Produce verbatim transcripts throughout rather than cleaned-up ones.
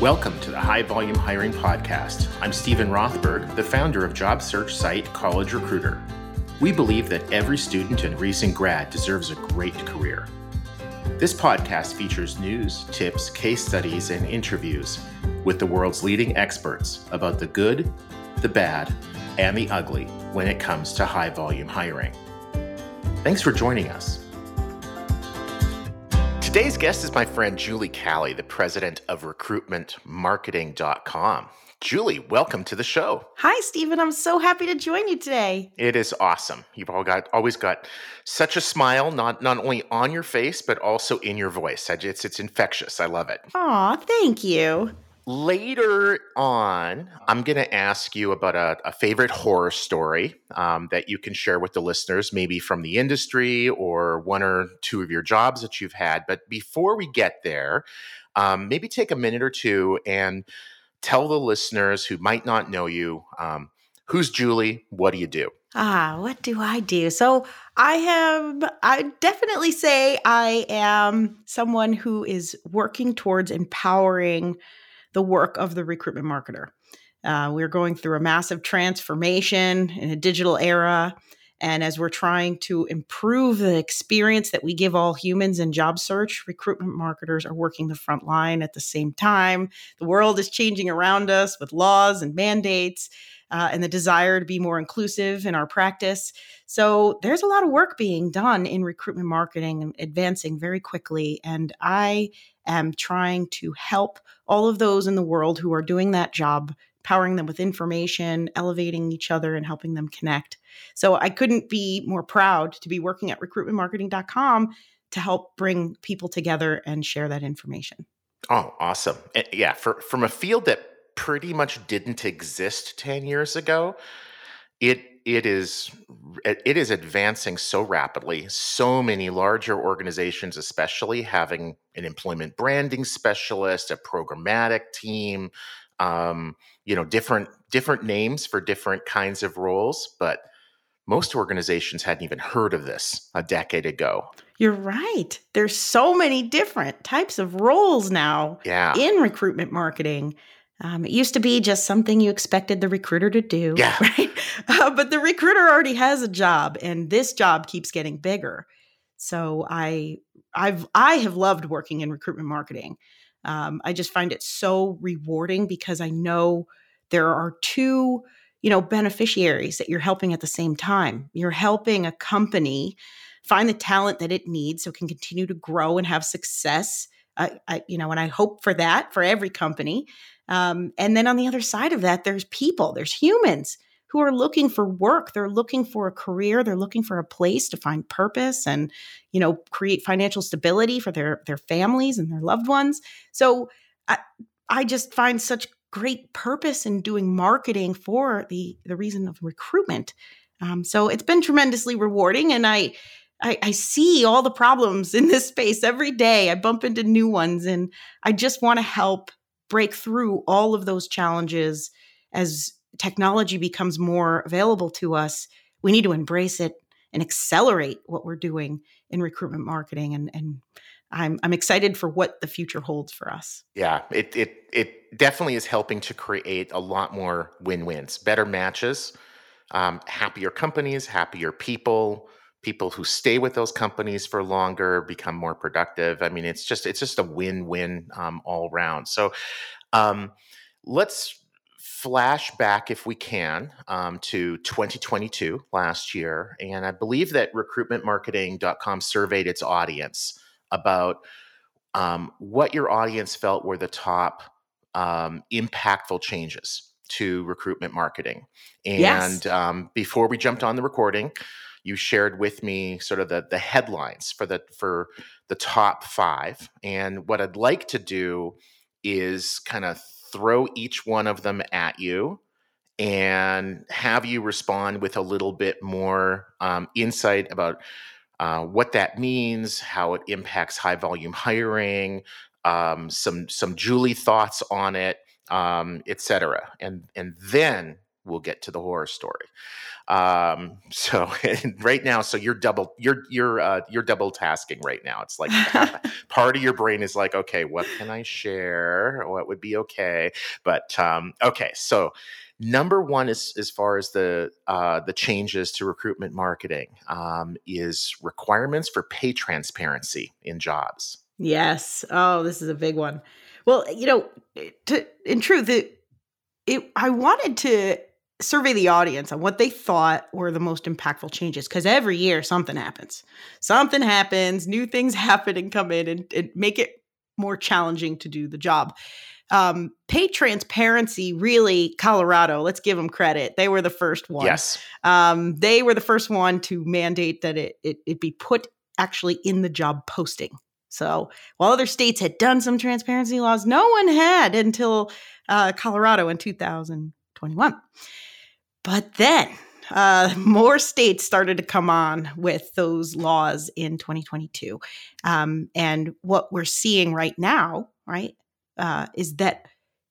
Welcome to the High Volume Hiring Podcast. I'm Stephen Rothberg, the founder of job search site College Recruiter. We believe that every student and recent grad deserves a great career. This podcast features news, tips, case studies, and interviews with the world's leading experts about the good, the bad, and the ugly when it comes to high volume hiring. Thanks for joining us. Today's guest is my friend Julie Calley, the president of recruitment marketing dot com. Julie, welcome to the show. Hi, Stephen. I'm so happy to join you today. It is awesome. You've all got always got such a smile, not not only on your face, but also in your voice. It's, it's infectious. I love it. Aw, thank you. Later on, I'm going to ask you about a, a favorite horror story um, that you can share with the listeners, maybe from the industry or one or two of your jobs that you've had. But before we get there, um, maybe take a minute or two and tell the listeners who might not know you, um, who's Julie? What do you do? Ah, what do I do? So I have, I definitely say I am someone who is working towards empowering the work of the recruitment marketer. Uh, we're going through a massive transformation in a digital era. And as we're trying to improve the experience that we give all humans in job search, recruitment marketers are working the front line at the same time. The world is changing around us with laws and mandates uh, and the desire to be more inclusive in our practice. So there's a lot of work being done in recruitment marketing and advancing very quickly. And I am trying to help all of those in the world who are doing that job, powering them with information, elevating each other, and helping them connect. So I couldn't be more proud to be working at recruitment marketing dot com to help bring people together and share that information. Oh, awesome. And yeah, for, from a field that pretty much didn't exist ten years ago, it it is it is advancing so rapidly. So many larger organizations, especially having an employment branding specialist, a programmatic team, um, you know, different different names for different kinds of roles, but most organizations hadn't even heard of this a decade ago. You're right. There's so many different types of roles now Yeah. in recruitment marketing. Um, it used to be just something you expected the recruiter to do, Yeah. right? Uh, but the recruiter already has a job, and this job keeps getting bigger. So I, I've, I have loved working in recruitment marketing. Um, I just find it so rewarding because I know there are two, you know, beneficiaries that you're helping at the same time. You're helping a company find the talent that it needs so it can continue to grow and have success. I, I you know, and I hope for that for every company. Um, and then on the other side of that, there's people, there's humans who are looking for work. They're looking for a career. They're looking for a place to find purpose and, you know, create financial stability for their, their families and their loved ones. So I, I just find such great purpose in doing marketing for the, the reason of recruitment. Um, so it's been tremendously rewarding. And I, I, I see all the problems in this space every day. I bump into new ones, and I just want to help break through all of those challenges. As technology becomes more available to us, we need to embrace it and accelerate what we're doing in recruitment marketing. And, and I'm, I'm excited for what the future holds for us. Yeah, it, it, it definitely is helping to create a lot more win-wins, better matches, um, happier companies, happier people, people who stay with those companies for longer, become more productive. I mean, it's just it's just a win-win um, all around. So um, let's flash back, if we can, um, to twenty twenty-two, last year. And I believe that recruitment marketing dot com surveyed its audience about um, what your audience felt were the top um, impactful changes to recruitment marketing. And Yes. um, before we jumped on the recording, you shared with me sort of the, the headlines for the for the top five. And what I'd like to do is kind of throw each one of them at you and have you respond with a little bit more um, insight about uh, what that means, how it impacts high volume hiring, um, some some Julie thoughts on it, um, et cetera. And and then we'll get to the horror story. Um, so right now, so you're double, you're, you're, uh, you're double tasking right now. It's like half, part of your brain is like, okay, what can I share? What would be okay? But, um, okay. So number one is, as far as the, uh, the changes to recruitment marketing, um, is requirements for pay transparency in jobs. Yes. Oh, this is a big one. Well, you know, to, in truth, it, it, I wanted to survey the audience on what they thought were the most impactful changes, because every year something happens. Something happens, new things happen and come in and, and make it more challenging to do the job. Um, pay transparency, really, Colorado, let's give them credit. They were the first one. Yes. Um, they were the first one to mandate that it, it, it be put actually in the job posting. So while other states had done some transparency laws, no one had until uh, Colorado in two thousand twenty-one. But then uh, more states started to come on with those laws in twenty twenty-two. Um, and what we're seeing right now, right, uh, is that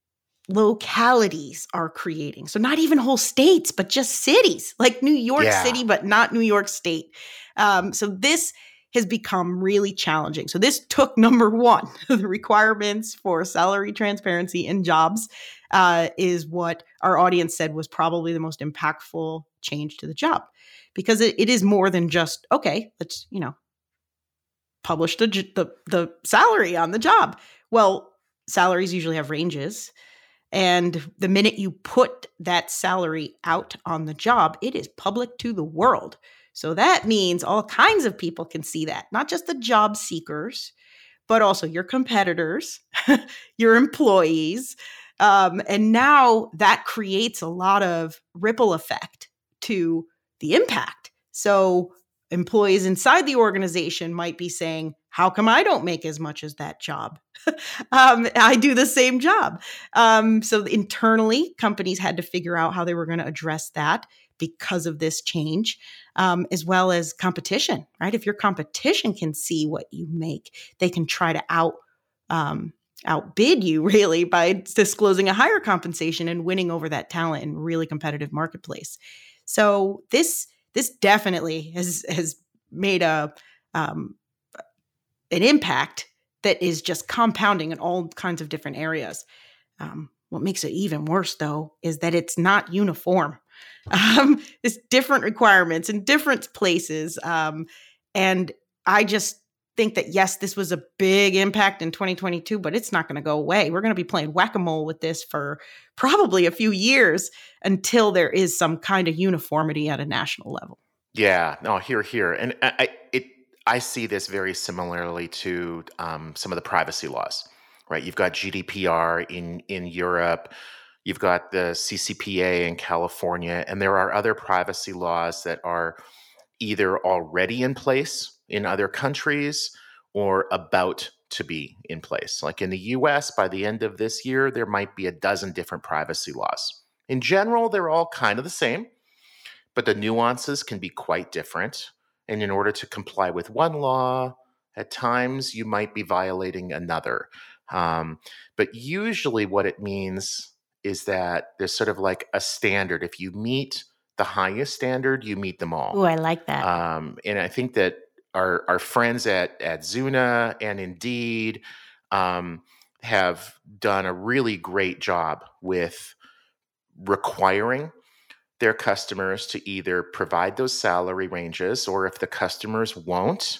localities are creating. So not even whole states, but just cities like New York Yeah. City, but not New York State. Um, so this has become really challenging. So this took number one, the requirements for salary transparency in jobs, uh, is what our audience said was probably the most impactful change to the job, because it, it is more than just, okay, let's, you know, publish the, the the salary on the job. Well, salaries usually have ranges. And the minute you put that salary out on the job, it is public to the world. So that means all kinds of people can see that, not just the job seekers, but also your competitors, your employees. Um, and now that creates a lot of ripple effect to the impact. So employees inside the organization might be saying, how come I don't make as much as that job? um, I do the same job. Um, so internally, companies had to figure out how they were going to address that because of this change, um, as well as competition, right? If your competition can see what you make, they can try to out um, outbid you really by disclosing a higher compensation and winning over that talent in a really competitive marketplace. So this this definitely has has made a um, an impact that is just compounding in all kinds of different areas. Um, what makes it even worse, though, is that it's not uniform. Um, it's different requirements in different places. Um, and I just think that, yes, this was a big impact in twenty twenty-two, but it's not going to go away. We're going to be playing whack-a-mole with this for probably a few years until there is some kind of uniformity at a national level. Yeah, no, here, here. And I, I- it, I see this very similarly to um, some of the privacy laws, right? You've got G D P R in, in Europe, you've got the C C P A in California, and there are other privacy laws that are either already in place in other countries or about to be in place. Like in the U S, by the end of this year, there might be a dozen different privacy laws. In general, they're all kind of the same, but the nuances can be quite different. And in order to comply with one law, at times you might be violating another. Um, but usually what it means is that there's sort of like a standard. If you meet the highest standard, you meet them all. Oh, I like that. Um, and I think that our, our friends at, at Zuna and Indeed um, have done a really great job with requiring their customers to either provide those salary ranges, or if the customers won't,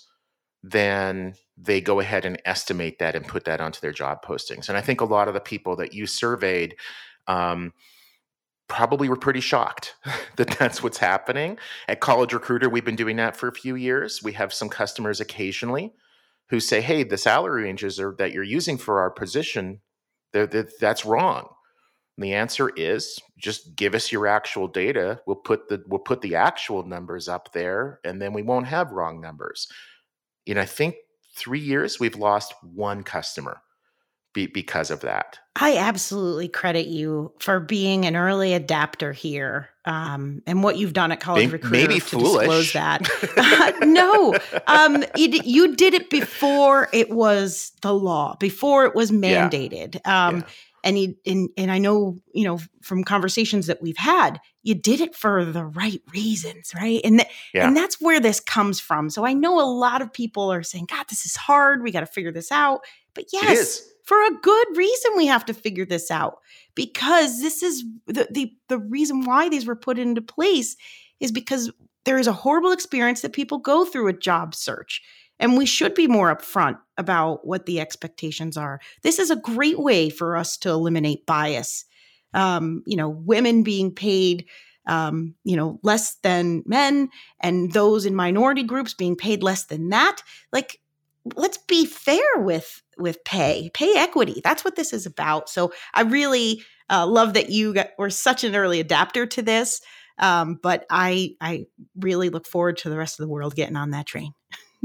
then they go ahead and estimate that and put that onto their job postings. And I think a lot of the people that you surveyed um, probably were pretty shocked that that's what's happening. At College Recruiter, we've been doing that for a few years. We have some customers occasionally who say, hey, the salary ranges are, that you're using for our position, they're, they're, that's wrong. And the answer is just give us your actual data. We'll put the we'll put the actual numbers up there, and then we won't have wrong numbers. In I think three years, we've lost one customer be, because of that. I absolutely credit you for being an early adapter here, um, and what you've done at College Maybe, Recruiter maybe to foolish. disclose that. uh, no, um, it, you did it before it was the law, before it was mandated. Um, Yeah. And, you, and, and I know, you know, from conversations that we've had, you did it for the right reasons, right? And, th- Yeah. and that's where this comes from. So I know a lot of people are saying, God, this is hard. We got to figure this out. But It yes, is. for a good reason, we have to figure this out, because this is the, the, the reason why these were put into place is because there is a horrible experience that people go through a job search. And we should be more upfront about what the expectations are. This is a great way for us to eliminate bias. Um, you know, women being paid, um, you know, less than men, and those in minority groups being paid less than that. Like, let's be fair with with pay, pay equity. That's what this is about. So I really uh, love that you got, were such an early adapter to this. Um, but I I really look forward to the rest of the world getting on that train.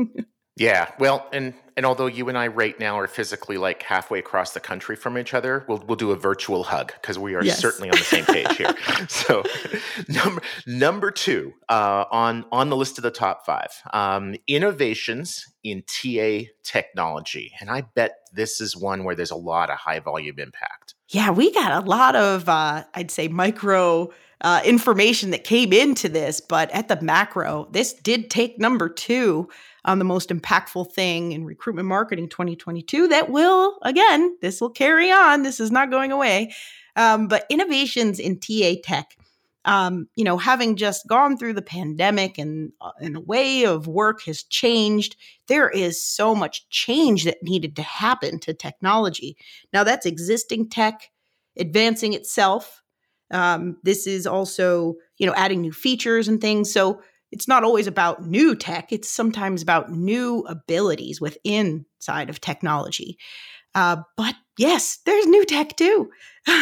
Yeah, well, and and although you and I right now are physically like halfway across the country from each other, we'll we'll do a virtual hug because we are Yes. certainly on the same page here. So, number number two uh, on on the list of the top five, um, innovations in T A technology, and I bet this is one where there's a lot of high volume impact. Yeah, we got a lot of, uh, I'd say, micro uh, information that came into this, but at the macro, this did take number two on the most impactful thing in recruitment marketing twenty twenty-two. That will, again, this will carry on. This is not going away. Um, but innovations in T A tech, um, you know, having just gone through the pandemic and, uh, and the way of work has changed, there is so much change that needed to happen to technology. Now, that's existing tech advancing itself. Um, this is also, you know, adding new features and things. So it's not always about new tech. It's sometimes about new abilities within side of technology. Uh, but yes, there's new tech too.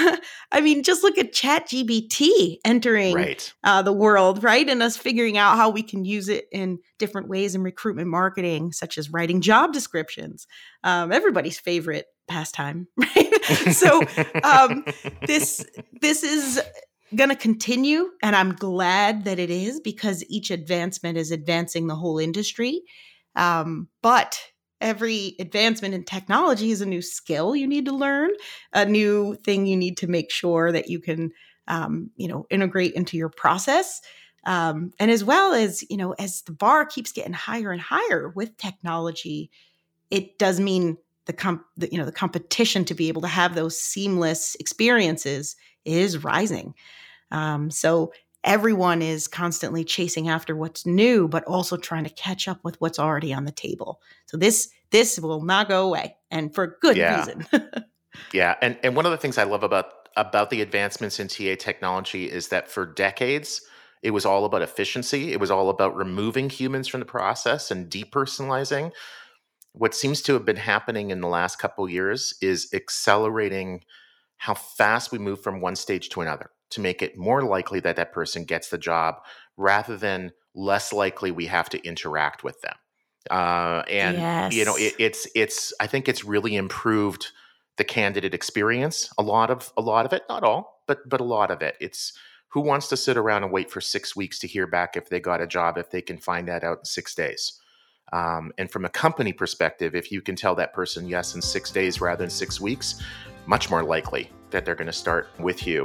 I mean, just look at ChatGPT entering Right. uh, the world, right? And us figuring out how we can use it in different ways in recruitment marketing, such as writing job descriptions. Um, everybody's favorite pastime, right? So um, this this is going to continue, and I'm glad that it is, because each advancement is advancing the whole industry. Um, but every advancement in technology is a new skill you need to learn, a new thing you need to make sure that you can, um, you know, integrate into your process. Um, and as well as, you know, as the bar keeps getting higher and higher with technology, it does mean the, comp- the you know, the competition to be able to have those seamless experiences is rising. Um, so everyone is constantly chasing after what's new, but also trying to catch up with what's already on the table. So this this will not go away, and for good Yeah. reason. Yeah, and and one of the things I love about about the advancements in T A technology is that for decades it was all about efficiency. It was all about removing humans from the process and depersonalizing. What seems to have been happening in the last couple of years is accelerating how fast we move from one stage to another to make it more likely that that person gets the job rather than less likely we have to interact with them. Uh, and you know, Yes. it, it's it's I think it's really improved the candidate experience. A lot of a lot of it, not all, but but a lot of it. It's who wants to sit around and wait for six weeks to hear back if they got a job if they can find that out in six days. Um, and from a company perspective, if you can tell that person yes in six days rather than six weeks, much more likely that they're going to start with you.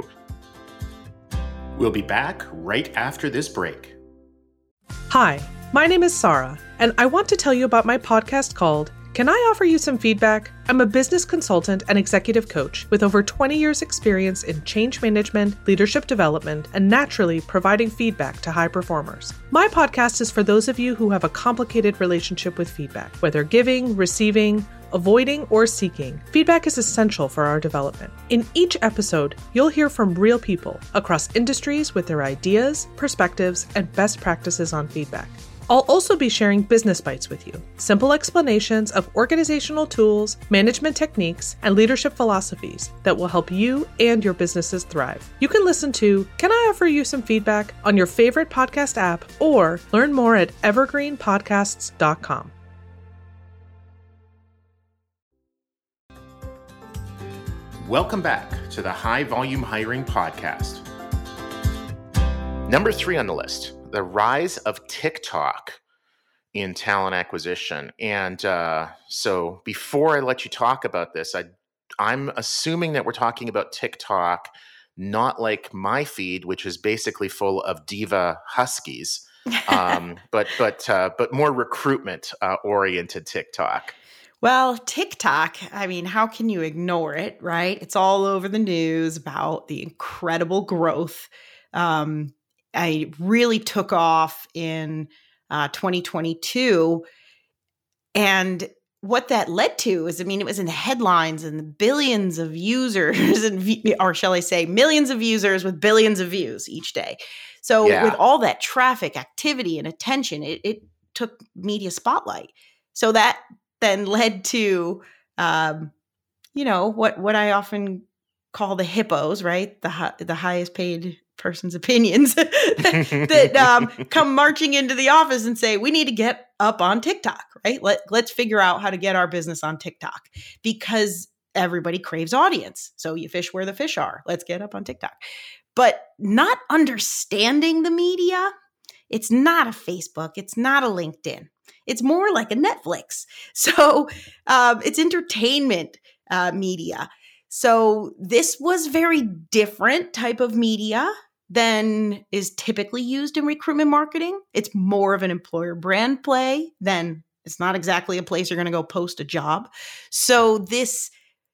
We'll be back right after this break. Hi, my name is Sarah, and I want to tell you about my podcast called Can I Offer You Some Feedback? I'm a business consultant and executive coach with over twenty years experience in change management, leadership development, and naturally providing feedback to high performers. My podcast is for those of you who have a complicated relationship with feedback, whether giving, receiving, avoiding, or seeking. Feedback is essential for our development. In each episode, you'll hear from real people across industries with their ideas, perspectives, and best practices on feedback. I'll also be sharing business bites with you, simple explanations of organizational tools, management techniques, and leadership philosophies that will help you and your businesses thrive. You can listen to Can I Offer You Some Feedback on your favorite podcast app, or learn more at evergreen podcasts dot com. Welcome back to the High Volume Hiring Podcast. Number three on the list, the rise of TikTok in talent acquisition. And uh, so before I let you talk about this, I I'm assuming that we're talking about TikTok, not like my feed, which is basically full of diva huskies, um, but but uh, but more recruitment uh, oriented TikTok. Well, TikTok, I mean, how can you ignore it, right? It's all over the news about the incredible growth. Um, I really took off in uh, twenty twenty-two. And what that led to is, I mean, it was in the headlines and the billions of users, and or shall I say, millions of users with billions of views each day. So Yeah. with all that traffic, activity, and attention, it, it took media spotlight. So that then led to, um, you know, what what I often call the hippos, right? The hi- the highest paid person's opinions that um, come marching into the office and say, we need to get up on TikTok, right? Let, let's figure out how to get our business on TikTok, because everybody craves audience. So you fish where the fish are. Let's get up on TikTok. But not understanding the media, it's not a Facebook. It's not a LinkedIn. It's more like a Netflix. So um, it's entertainment uh, media. So this was very different type of media than is typically used in recruitment marketing. It's more of an employer brand play than it's not exactly a place you're going to go post a job. So this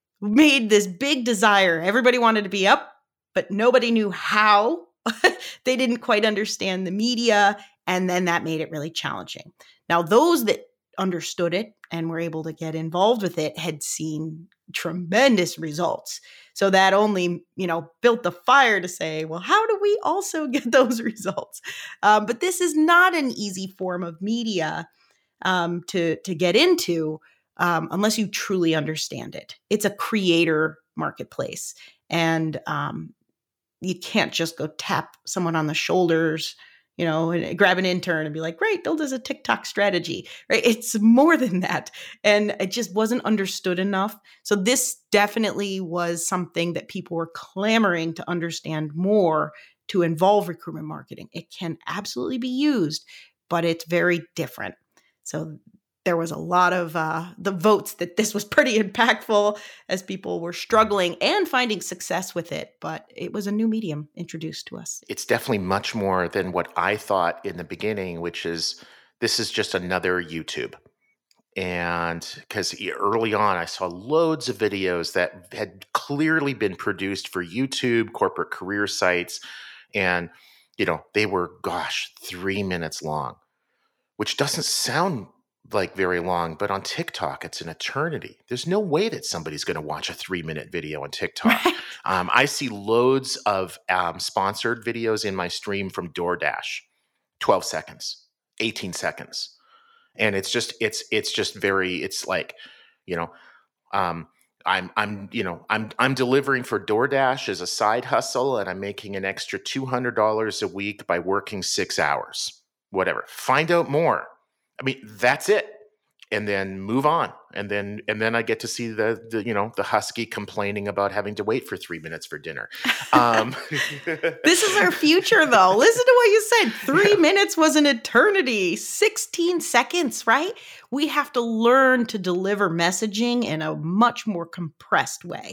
made this big desire. Everybody wanted to be up, but nobody knew how. They didn't quite understand the media. And then that made it really challenging. Now, those that understood it and were able to get involved with it had seen tremendous results. So that only, you know, built the fire to say, well, how do we also get those results? Um, but this is not an easy form of media um, to, to get into um, unless you truly understand it. It's a creator marketplace. And um, you can't just go tap someone on the shoulders, you know, and grab an intern and be like, great, build us a TikTok strategy, right? It's more than that. And it just wasn't understood enough. So this definitely was something that people were clamoring to understand more to involve recruitment marketing. It can absolutely be used, but it's very different. So there was a lot of uh, the votes that this was pretty impactful as people were struggling and finding success with it. But it was a new medium introduced to us. It's definitely much more than what I thought in the beginning, which is this is just another YouTube. And because early on, I saw loads of videos that had clearly been produced for YouTube, corporate career sites. And, you know, they were, gosh, three minutes long, which doesn't sound like very long, but on TikTok, it's an eternity. There's no way that somebody's going to watch a three minute video on TikTok. Right. Um, I see loads of um, sponsored videos in my stream from DoorDash, twelve seconds, eighteen seconds. And it's just, it's, it's just very, it's like, you know, um, I'm, I'm, you know, I'm, I'm delivering for DoorDash as a side hustle, and I'm making an extra two hundred dollars a week by working six hours, whatever. Find out more. I mean, that's it. And then move on. And then, and then I get to see the, the, you know, the husky complaining about having to wait for three minutes for dinner. Um, This is our future, though. Listen to what you said. Three minutes was an eternity. sixteen seconds, right? We have to learn to deliver messaging in a much more compressed way.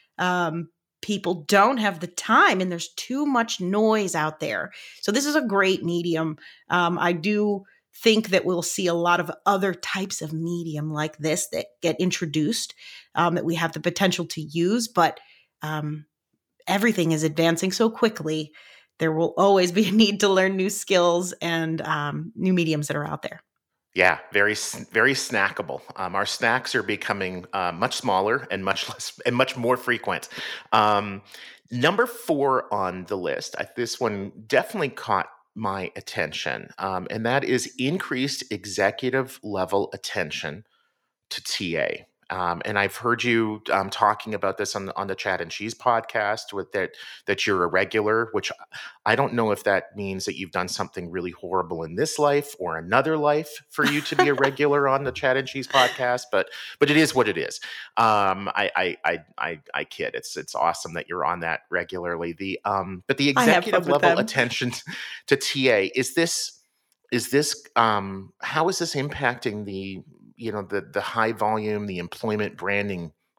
Um, people don't have the time, and there's too much noise out there. So this is a great medium. Um, I do think that we'll see a lot of other types of medium like this that get introduced, um, that we have the potential to use, but um, everything is advancing so quickly. There will always be a need to learn new skills and um, new mediums that are out there. Yeah, very, very snackable. Um, our snacks are becoming uh, much smaller and much less and much more frequent. Um, number four on the list, I, this one definitely caught my attention, um, and that is increased executive level attention to T A. Um, and I've heard you um, talking about this on the, on the Chat and Cheese podcast with that that you're a regular, which I don't know if that means that you've done something really horrible in this life or another life for you to be a regular on the Chat and Cheese podcast, but but it is what it is. Um, I, I I I I kid. It's it's awesome that you're on that regularly. The um, but the executive level attention to T A, is this is this um, how is this impacting the you know, the the high volume, the employment branding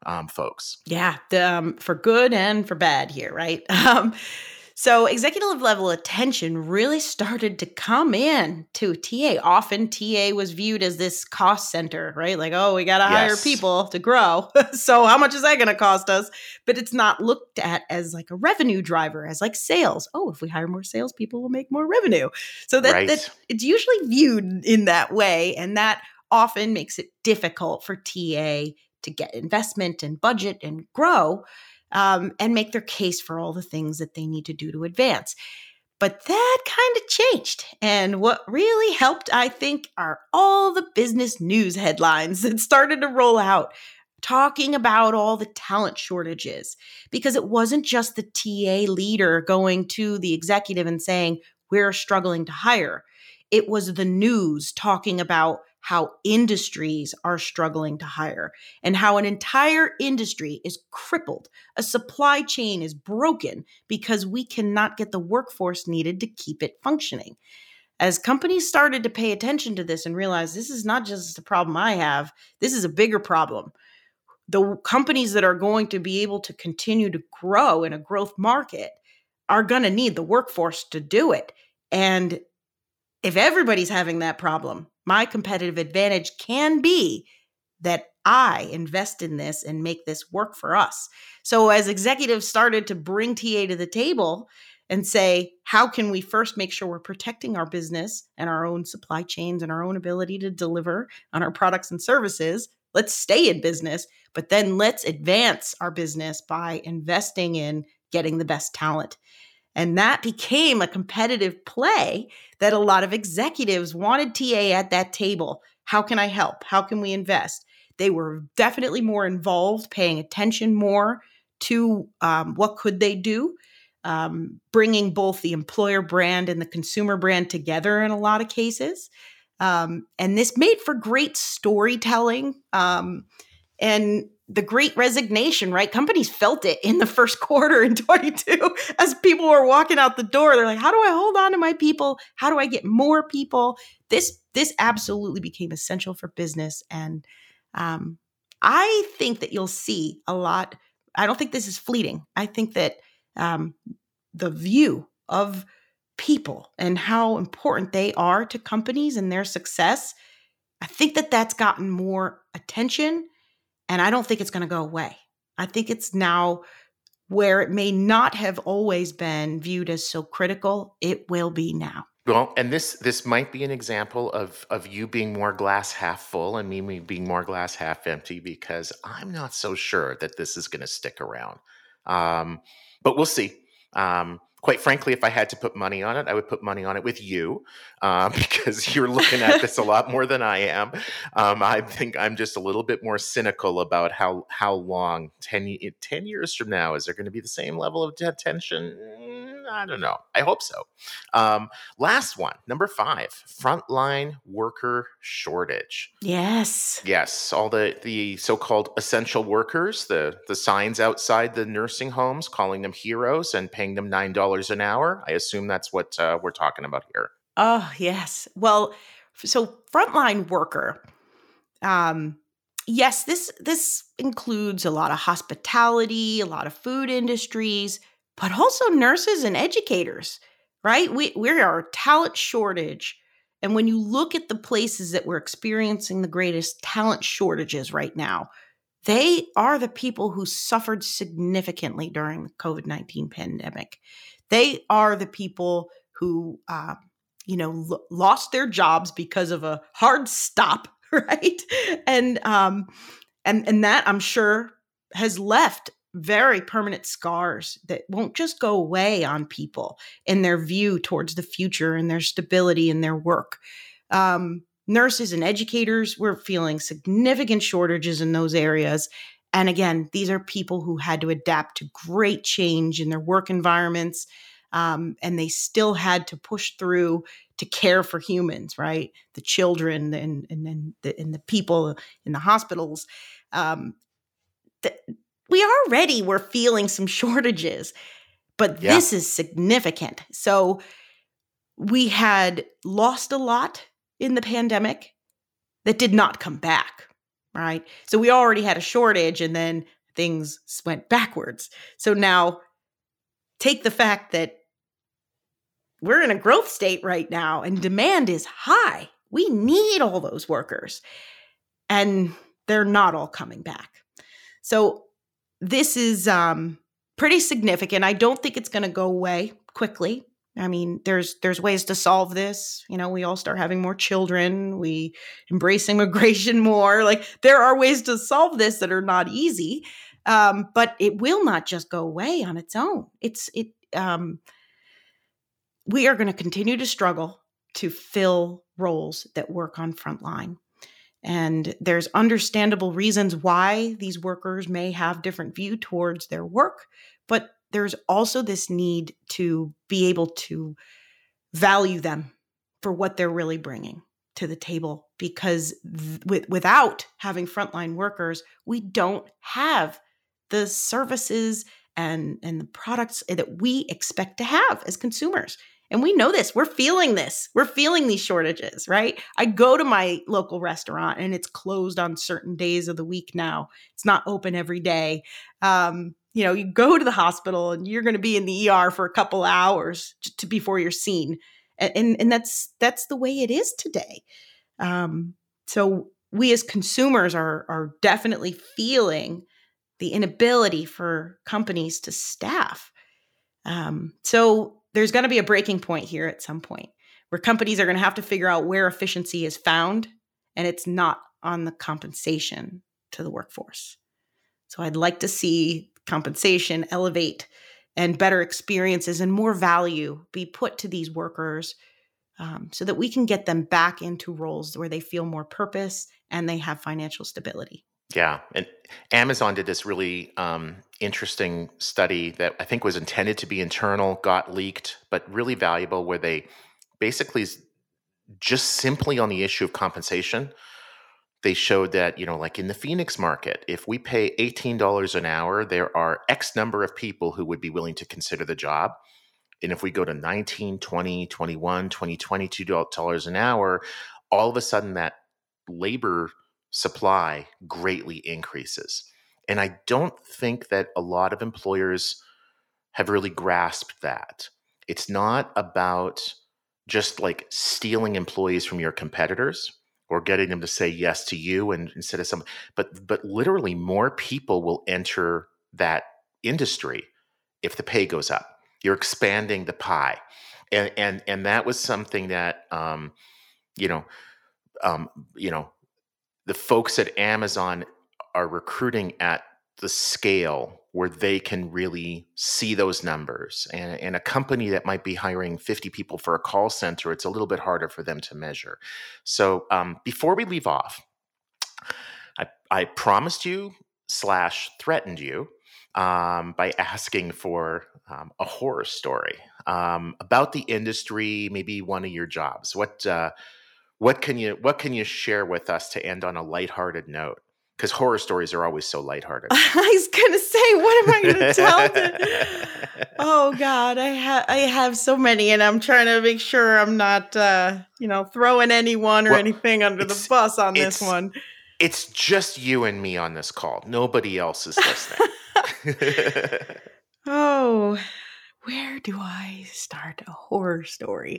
um, folks. Yeah, the, um, for good and for bad here, right? Um, so executive level attention really started to come in to T A. Often T A was viewed as this cost center, right? Like, oh, we got to hire Yes. people to grow. So how much is that going to cost us? But it's not looked at as like a revenue driver, as like sales. Oh, if we hire more salespeople, we'll make more revenue. So that, Right. that it's usually viewed in that way. And that often makes it difficult for T A to get investment and budget and grow. Um, and make their case for all the things that they need to do to advance. But that kind of changed. And what really helped, I think, are all the business news headlines that started to roll out talking about all the talent shortages. Because it wasn't just the T A leader going to the executive and saying, we're struggling to hire. It was the news talking about how industries are struggling to hire and how an entire industry is crippled. A supply chain is broken because we cannot get the workforce needed to keep it functioning. As companies started to pay attention to this and realize this is not just a problem I have, this is a bigger problem. The companies that are going to be able to continue to grow in a growth market are going to need the workforce to do it. And if everybody's having that problem, my competitive advantage can be that I invest in this and make this work for us. So as executives started to bring T A to the table and say, how can we first make sure we're protecting our business and our own supply chains and our own ability to deliver on our products and services? Let's stay in business, but then let's advance our business by investing in getting the best talent. And that became a competitive play that a lot of executives wanted T A at that table. How can I help? How can we invest? They were definitely more involved, paying attention more to um, what could they do, um, bringing both the employer brand and the consumer brand together in a lot of cases. Um, and this made for great storytelling. Um, and the great resignation, right? Companies felt it in the first quarter in twenty-two as people were walking out the door. They're like, how do I hold on to my people? How do I get more people? This, this absolutely became essential for business. And um, I think that you'll see a lot. I don't think this is fleeting. I think that um, the view of people and how important they are to companies and their success, I think that that's gotten more attention. And I don't think it's going to go away. I think it's now where it may not have always been viewed as so critical. It will be now. Well, and this this might be an example of of you being more glass half full and me, me being more glass half empty, because I'm not so sure that this is going to stick around. Um, but we'll see. Um, quite frankly, if I had to put money on it, I would put money on it with you, uh, because you're looking at this a lot more than I am. Um, I think I'm just a little bit more cynical about how how long, ten, ten years from now, is there going to be the same level of attention? I don't know. I hope so. Um, last one, number five, frontline worker shortage. Yes. Yes, all the, the so-called essential workers, the, the signs outside the nursing homes calling them heroes and paying them nine dollars an hour. I assume that's what uh, we're talking about here. Oh, yes. Well, so frontline worker, um, yes, this this includes a lot of hospitality, a lot of food industries, but also nurses and educators, right? We we are a talent shortage. And when you look at the places that we're experiencing the greatest talent shortages right now, they are the people who suffered significantly during the covid nineteen pandemic. They are the people who, uh, you know, l- lost their jobs because of a hard stop, right? And um, and and that, I'm sure, has left very permanent scars that won't just go away on people in their view towards the future and their stability in their work. Um, nurses and educators, we're feeling significant shortages in those areas. And again, these are people who had to adapt to great change in their work environments. Um, and they still had to push through to care for humans, right? The children and, and, and, the, and the people in the hospitals. Um, th- we already were feeling some shortages, but Yeah. this is significant. So we had lost a lot in the pandemic that did not come back, right? So we already had a shortage and then things went backwards. So now take the fact that we're in a growth state right now and demand is high. We need all those workers and they're not all coming back. So this is um, pretty significant. I don't think it's going to go away quickly. I mean, there's there's ways to solve this. You know, we all start having more children. We embrace immigration more. Like there are ways to solve this that are not easy, um, but it will not just go away on its own. It's it. Um, we are going to continue to struggle to fill roles that work on frontline. And there's understandable reasons why these workers may have different view towards their work, but there's also this need to be able to value them for what they're really bringing to the table. Because th- with, without having frontline workers, we don't have the services and, and the products that we expect to have as consumers. And we know this. We're feeling this. We're feeling these shortages, right? I go to my local restaurant and it's closed on certain days of the week now. It's not open every day. Um, you know, you go to the hospital and you're going to be in the E R for a couple hours to, before you're seen. And, and, and that's that's the way it is today. Um, so we as consumers are, are definitely feeling the inability for companies to staff. Um, so there's going to be a breaking point here at some point where companies are going to have to figure out where efficiency is found, and it's not on the compensation to the workforce. So I'd like to see compensation elevate and better experiences and more value be put to these workers um, so that we can get them back into roles where they feel more purpose and they have financial stability. Yeah. And Amazon did this really um, interesting study that I think was intended to be internal, got leaked, but really valuable, where they basically just simply on the issue of compensation, they showed that, you know, like in the Phoenix market, if we pay eighteen dollars an hour, there are X number of people who would be willing to consider the job. And if we go to nineteen, twenty, twenty-one, twenty, twenty-two dollars an hour, all of a sudden that labor supply greatly increases. And I don't think that a lot of employers have really grasped that. It's not about just like stealing employees from your competitors or getting them to say yes to you and instead of some, but but literally more people will enter that industry if the pay goes up. You're expanding the pie. And and and that was something that um, you know, um, you know, the folks at Amazon are recruiting at the scale where they can really see those numbers. And, and a company that might be hiring fifty people for a call center, it's a little bit harder for them to measure. So um, before we leave off, I, I promised you slash threatened you um, by asking for um, a horror story um, about the industry, maybe one of your jobs. What uh, What can you What can you share with us to end on a lighthearted note? Because horror stories are always so lighthearted. I was gonna say, what am I gonna tell them? Oh God, I have I have so many, and I'm trying to make sure I'm not, uh, you know, throwing anyone or Well, anything under the bus on this it's- one. It's just you and me on this call. Nobody else is listening. Oh, where do I start a horror story?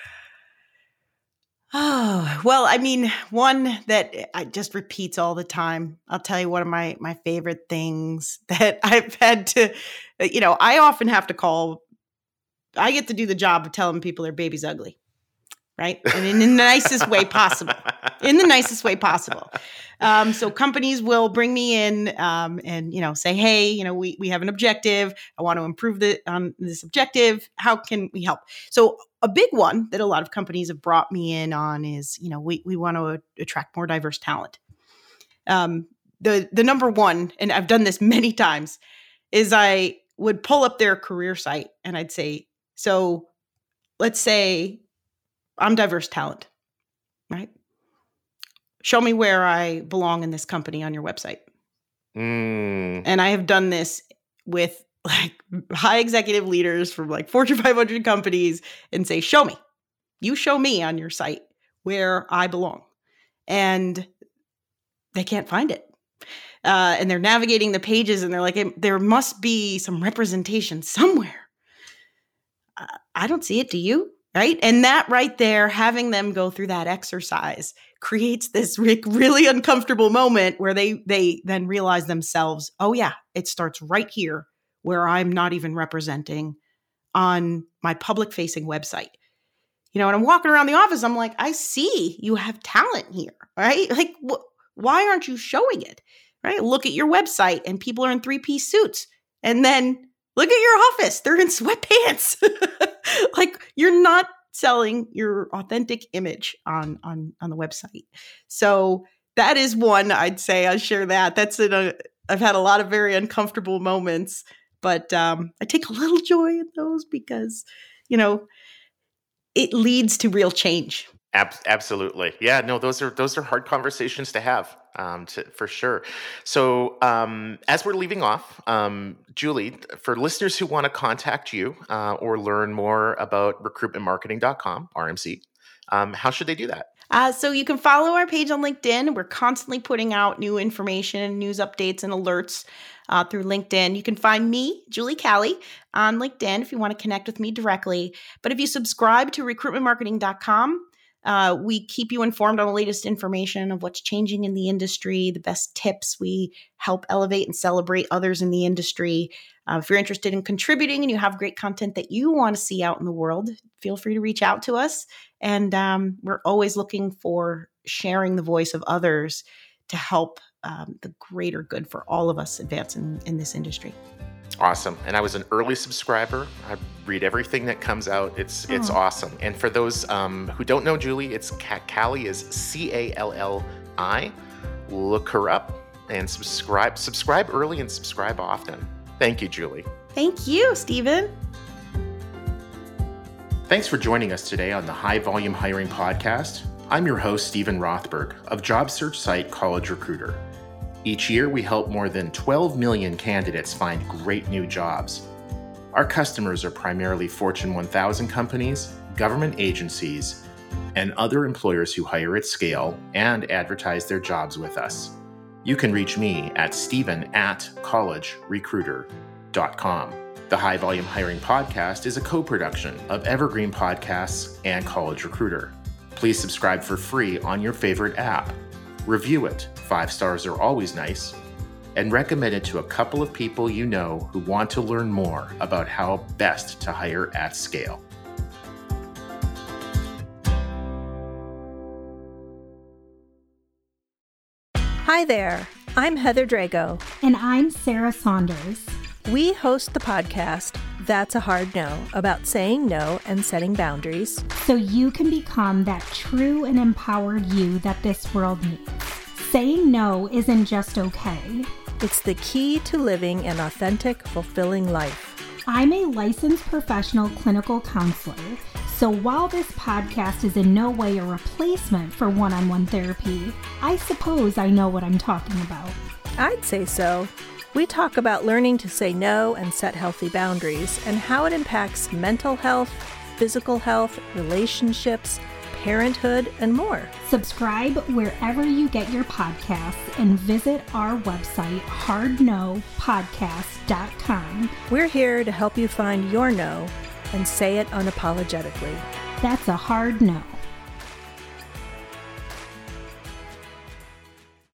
Oh, well, I mean, one that I just repeats all the time. I'll tell you one of my my favorite things that I've had to, you know, I often have to call, I get to do the job of telling people their baby's ugly, right? And in the nicest way possible. In the nicest way possible. Um, so companies will bring me in um, and, you know, say, hey, you know, we, we have an objective. I want to improve the, on this objective. How can we help? So a big one that a lot of companies have brought me in on is, you know, we, we want to attract more diverse talent. Um, the, the number one, and I've done this many times, is I would pull up their career site and I'd say, so let's say I'm diverse talent, right? Show me where I belong in this company on your website. Mm. And I have done this with like high executive leaders from like Fortune five hundred companies and say, show me, you show me on your site where I belong. And they can't find it. Uh, and they're navigating the pages and they're like, there must be some representation somewhere. Uh, I don't see it. Do you? Right? And that right there, having them go through that exercise creates this re- really uncomfortable moment where they they then realize themselves, oh yeah, it starts right here where I'm not even representing on my public facing website. You know, and I'm walking around the office, I'm like, I see you have talent here, right? Like, wh- why aren't you showing it, right? Look at your website and people are in three-piece suits. And then look at your office, they're in sweatpants. Like, you're not selling your authentic image on, on, on the website. So that is one, I'd say, I'll share that. That's in a, I've had a lot of very uncomfortable moments, but um, I take a little joy in those because, you know, it leads to real change. Ab- absolutely. Yeah, no, those are those are hard conversations to have, um, to, for sure. So um, as we're leaving off, um, Julie, for listeners who want to contact you uh, or learn more about recruitment marketing dot com, R M C, um, how should they do that? Uh, so you can follow our page on LinkedIn. We're constantly putting out new information, news updates, and alerts uh, through LinkedIn. You can find me, Julie Callie, on LinkedIn if you want to connect with me directly. But if you subscribe to recruitment marketing dot com, uh, we keep you informed on the latest information of what's changing in the industry, the best tips. We help elevate and celebrate others in the industry. Uh, if you're interested in contributing and you have great content that you want to see out in the world, feel free to reach out to us. And um, we're always looking for sharing the voice of others to help um, the greater good for all of us advance in, in this industry. Awesome. And I was an early subscriber. I read everything that comes out. It's it's Oh. awesome. And for those um, who don't know Julie, it's Callie is C A L L I. Look her up and subscribe. Subscribe early and subscribe often. Thank you, Julie. Thank you, Stephen. Thanks for joining us today on the High Volume Hiring Podcast. I'm your host, Stephen Rothberg, of job search site College Recruiter. Each year, we help more than twelve million candidates find great new jobs. Our customers are primarily Fortune one thousand companies, government agencies, and other employers who hire at scale and advertise their jobs with us. You can reach me at stephen at college recruiter dot com. The High Volume Hiring Podcast is a co-production of Evergreen Podcasts and College Recruiter. Please subscribe for free on your favorite app. Review it. Five stars are always nice. And recommend it to a couple of people you know who want to learn more about how best to hire at scale. Hi there, I'm Heather Drago. And I'm Sarah Saunders. We host the podcast, That's a Hard No, about saying no and setting boundaries. So you can become that true and empowered you that this world needs. Saying no isn't just okay. It's the key to living an authentic, fulfilling life. I'm a licensed professional clinical counselor, so while this podcast is in no way a replacement for one-on-one therapy, I suppose I know what I'm talking about. I'd say so. We talk about learning to say no and set healthy boundaries and how it impacts mental health, physical health, relationships, parenthood, and more. Subscribe wherever you get your podcasts and visit our website, hard no podcast dot com. We're here to help you find your no and say it unapologetically. That's a hard no.